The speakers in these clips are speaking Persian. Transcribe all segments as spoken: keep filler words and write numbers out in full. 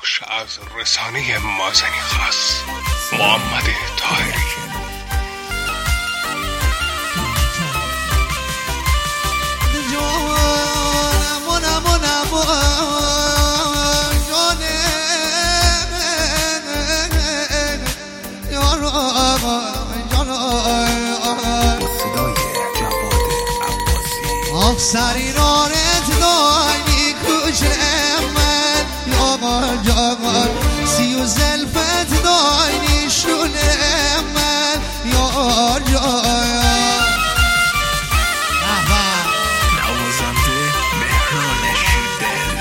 بخش از رسانه مازنی خاص محمد طاهری. سری رانت دانی کجم من یا جان سی و زلفت دانی شونم من یا جان نوازنده مهران شیردل.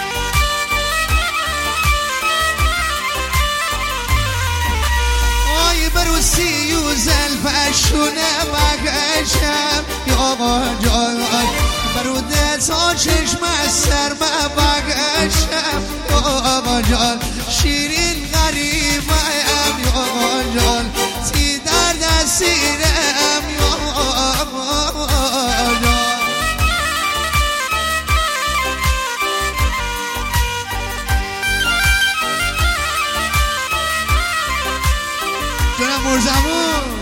آی برو سی و زلفت شونم بگشم یا جان برود تا چشم از سر بگشم یا جان شیرین غریبم یا جان تی در دستیرم یا جان جانم مرزمون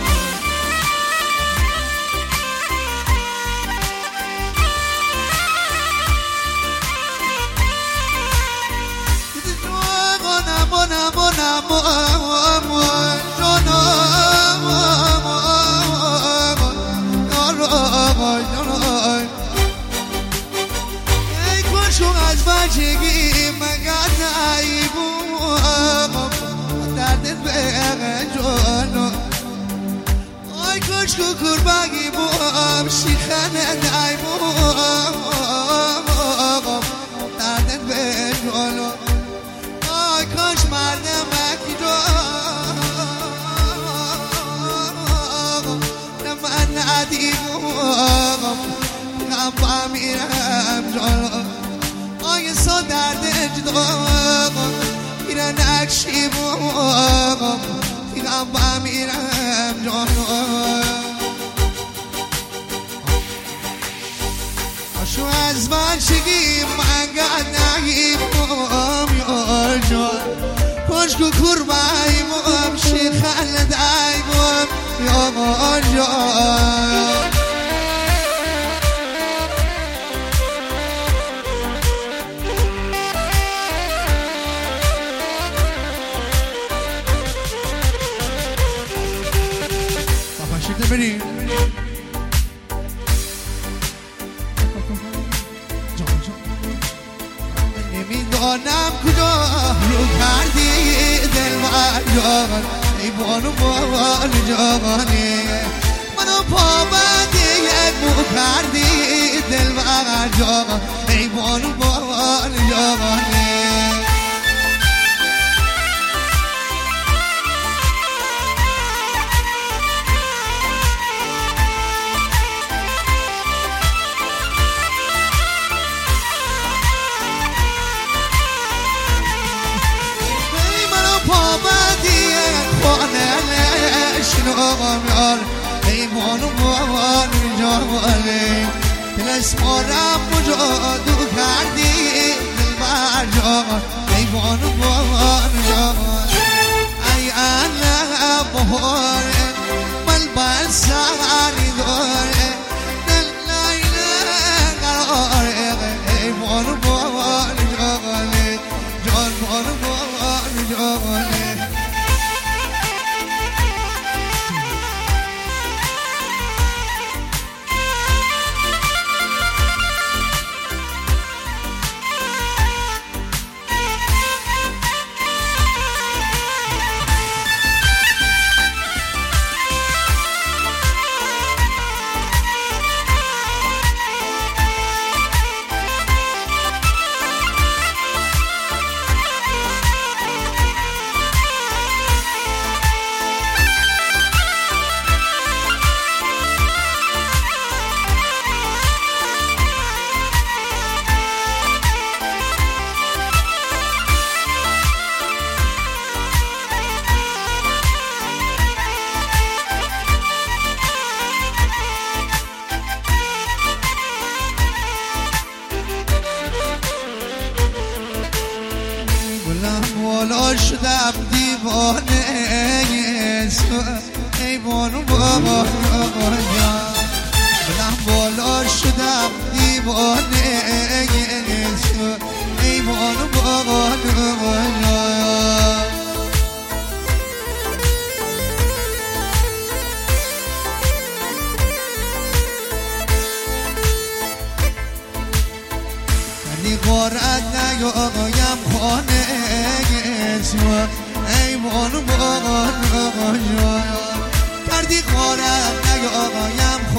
ای کشو از بچگی مگر نایبم دردت به جانو ای کشو کربگی بام شیخنه نایبم دردت به جانو ای کاش مردم ندیدم غم میرم جان آی سا درد اجدام میره نکشی بام غم میرم جان آشو از بچگی من گد نگیبم یا جان کشکو کربایمم شیخل دایمم یا جان پاپا شکل بریم جان جان نمیدانم کجا رو کردی دل و جان ای بانو بان جانی منو پابندی یک مو کردی دل و جان ای بانو بان جانی شنوام ای بانو بان جانی دل اسمارم مجادو کردی دل بر جان ای بانو بان جانی ای الله بهاره من باید سهری داره دل لیله قراره ای بانو بان جانی جان بانو بان جانی بلند بالا شدم دیوانه ای بانو بابا بلند بالا شدم دیوانه ای بانو بابا غارت نیایم خانه ای بانو بابا کردی غارت نیایم